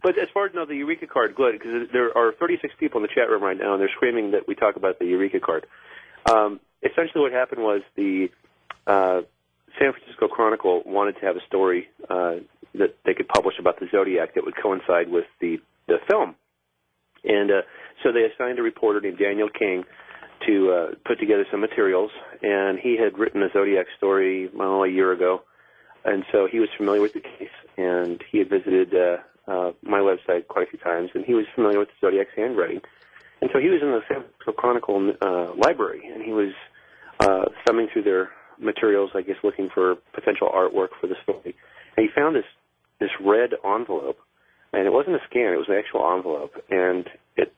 But as far as the Eureka card, good, because there are 36 people in the chat room right now, and they're screaming that we talk about the Eureka card. Essentially what happened was the San Francisco Chronicle wanted to have a story that they could publish about the Zodiac that would coincide with the film. And so they assigned a reporter named Daniel King to put together some materials, and he had written a Zodiac story a year ago, and so he was familiar with the case, and he had visited my website quite a few times, and he was familiar with the Zodiac's handwriting. And so he was in the San Francisco Chronicle library, and he was thumbing through their materials, I guess, looking for potential artwork for the story. And he found this red envelope, and it wasn't a scan, it was an actual envelope, and it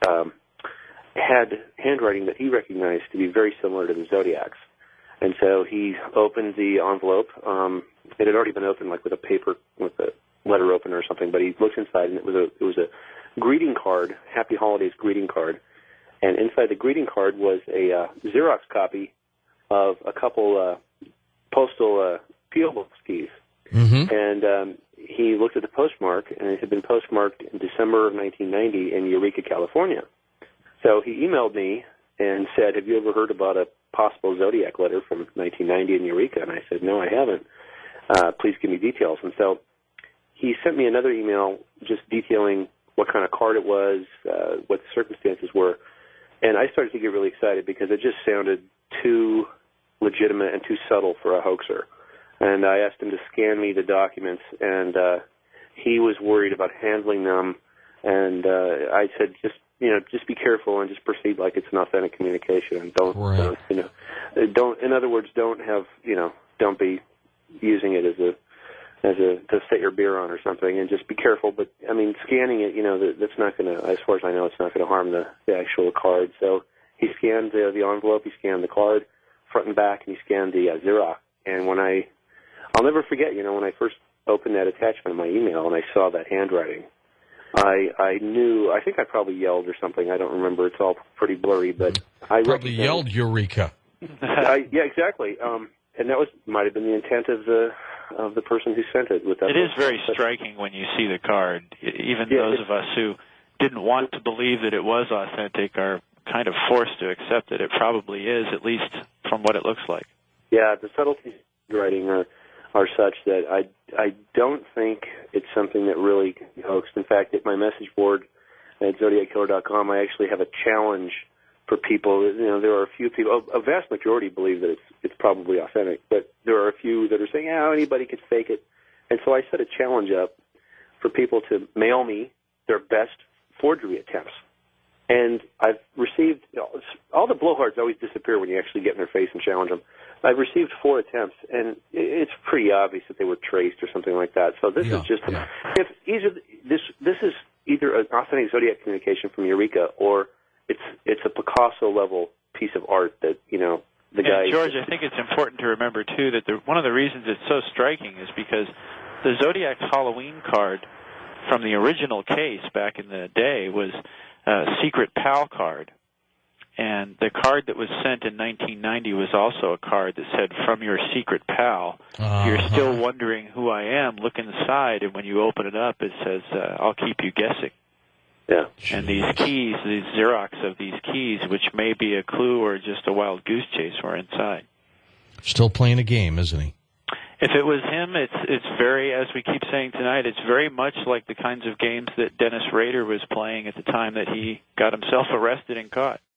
had handwriting that he recognized to be very similar to the Zodiac's. And so he opened the envelope. It had already been opened, like with a letter opener or something, but he looked inside, and it was a greeting card, Happy Holidays greeting card. And inside the greeting card was a Xerox copy of a couple postal P.O. Box keys. Mm-hmm. And he looked at the postmark, and it had been postmarked in December of 1990 in Eureka, California. So he emailed me and said, have you ever heard about a possible Zodiac letter from 1990 in Eureka? And I said, no, I haven't. Please give me details. And so he sent me another email just detailing what kind of card it was, what the circumstances were. And I started to get really excited because it just sounded too legitimate and too subtle for a hoaxer. And I asked him to scan me the documents, and he was worried about handling them. And I said, just be careful and just proceed like it's an authentic communication, and don't in other words, don't be using it as to set your beer on or something, and just be careful. But I mean, scanning it, that's not going to, as far as I know, it's not going to harm the actual card. So he scanned the envelope, he scanned the card front and back, and he scanned the Xerox. And I'll never forget, when I first opened that attachment in my email and I saw that handwriting, I knew, I think I probably yelled or something. I don't remember. It's all pretty blurry, but I probably yelled Eureka. Yeah, exactly. And that might have been the intent of the person who sent it. With that, it is very striking when you see the card. Even those of us who didn't want to believe that it was authentic are kind of forced to accept that it probably is, at least from what it looks like. Yeah, the subtleties of writing are such that I don't think it's something that really can be hoaxed. In fact, at my message board at ZodiacKiller.com, I actually have a challenge for people. There are a few people, a vast majority believe that it's probably authentic, but there are a few that are saying, anybody could fake it. And so I set a challenge up for people to mail me their best forgery attempts. And I've received, all the blowhards always disappear when you actually get in their face and challenge them. I've received 4 attempts, and it's pretty obvious that they were traced or something like that. So this is just, this is either an authentic Zodiac communication from Eureka, or it's a Picasso-level piece of art that, the guy... And George, I think it's important to remember, too, that one of the reasons it's so striking is because the Zodiac's Halloween card from the original case back in the day was a secret PAL card. And the card that was sent in 1990 was also a card that said, from your secret pal. If you're still wondering who I am, look inside, and when you open it up, it says, I'll keep you guessing. Yeah. And these keys, these Xerox of these keys, which may be a clue or just a wild goose chase, were inside. Still playing a game, isn't he? If it was him, it's very, as we keep saying tonight, it's very much like the kinds of games that Dennis Rader was playing at the time that he got himself arrested and caught.